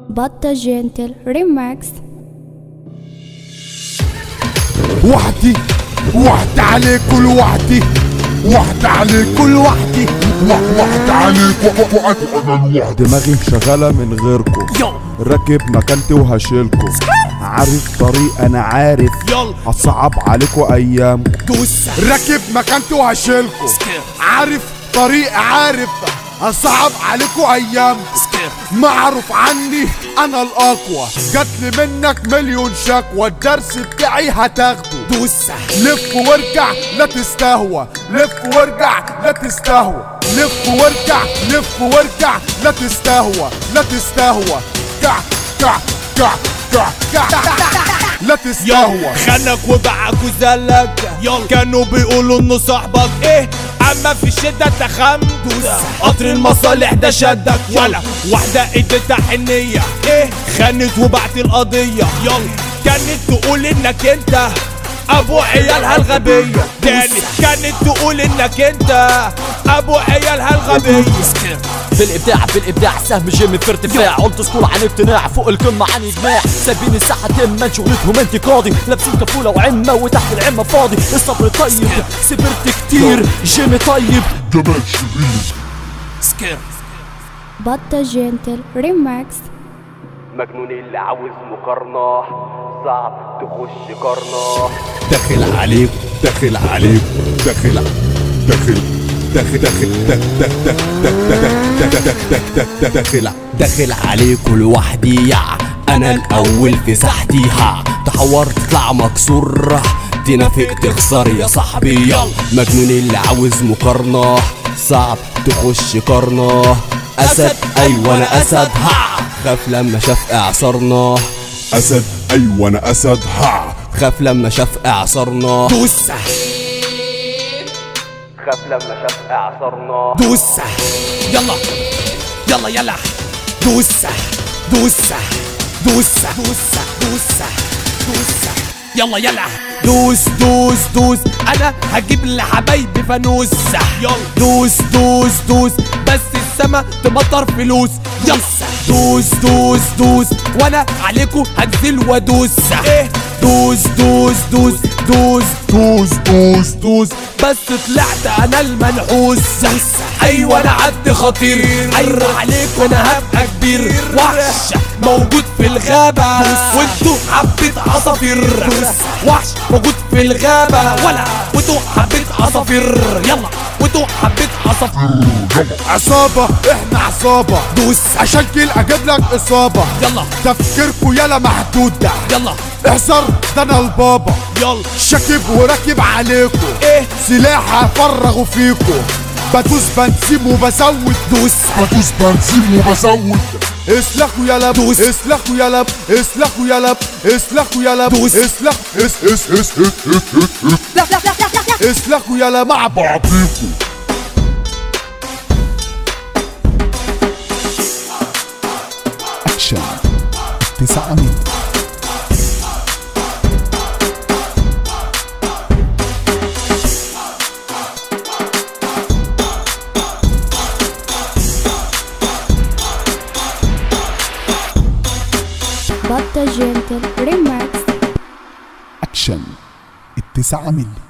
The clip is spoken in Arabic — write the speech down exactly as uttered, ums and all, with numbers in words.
بطة جنتل ريماكس. وحدي وحدي عليكوا لوحدي، وحدي عليكوا لوحدي، وحدي عليكوا وحدي انا لوحدي. دماغي شغالة من غيركم، راكب مكانتي وهشيلكم، عارف طريق انا عارف، هصعب عليكوا ايام. راكب مكانتي وهشيلكوا، عارف طريق عارف، هصعب عليكوا ايام. معروف عني انا الاقوى، جاتلي منك مليون شكوى، الدرس بتاعي هتاخده. دوسة لف وارجع لا تستهوى، لف وارجع لا تستهوى، لف وارجع لف وارجع لا تستهوى، لا تستهوى، كع كع كع كع كع لا تستهوى. خانك وباعك وزلك، كانوا بيقولوا انه صاحبك ايه، اما في الشدة تخمت. قطر المصالح ده شدك، ولا واحدة اديتها حنية ايه، خانت وبعت القضية. يلا كانت تقول انك انت ابو عيالها الغبية، تاني كانت تقول انك انت ابو عيالها الغبية. بالابداع بالابداع سهم جيم في ارتفاع، قلت سكول عن اقتناع، فوق القمة عن اجماع، سابين الساحة تما شغلتهم انتقادي، لابسين كفولة وعمة وتحت العمة فاضي. الصبر طيب سبرت كتير، جيم طيب جمال شرير. سكير بطة جنتل ريماكس. مجنون اللي عاوز مقارنة، صعب تخش قرنة. داخل عليك داخل عليك داخل داخل داخل داخل داخل داخل داخل عليكوا لوحدي، يا انا الاول في ساحتي، ها تحور تطلع مكسور، تنافق تخسر يا صاحبي. يلا مجنون اللي عاوز مقارنة، صعب تخش قرنة. اسد ايوه انا اسد، ها خاف لما شاف اعصارنا. اسد ايوه انا اسد، ها خاف لما شاف اعصارنا. دوسة خاف لما شاف اعصارنا. دوسة يلا يلا يلا دوسة دوسة دوسة دوسة دوسة دوسة يلا يلا دوس دوس دوس، انا هجيب لحبايبي فانوس. يلا دوس دوس دوس، بس السما تمطر فلوس. يلا دوس دوس دوس، وانا عليكم هنزل وادوس. ايه دوس دوس دوس دوس دوس دوس دوس، بس طلعت انا المنحوس. ايوه انا عد خطير، ايوه عليكم انا هبقى كبير، وحش موجود في الغابة وانتو حبة عصافير. وحش موجود في الغابة، ولا وانتو حبة عصافير. يلا وانتو حبة عصافير. عصابة احنا عصابة، دوس عشان كده اجيب لك اصابة. يلا تفكيركوا يلا محدود ده، يلا احذر ده انا البابا. يلا شاكب وراكب عليكوا، ايه سلاح هفرغوا فيكوا، بدوس بنسيم وبزود. دوس بدوس بنسيم وبزود. اسلخوا يلا دوس. اسلخوا يلا اسلخوا يلا اسلخوا يلا دوس. اسلخ اس اس اس اس اس اسلخوا يلا مع بعضيكوا. اكشن تسعة مين. بطة جنتل ريماكس. اكشن التسعة ملي.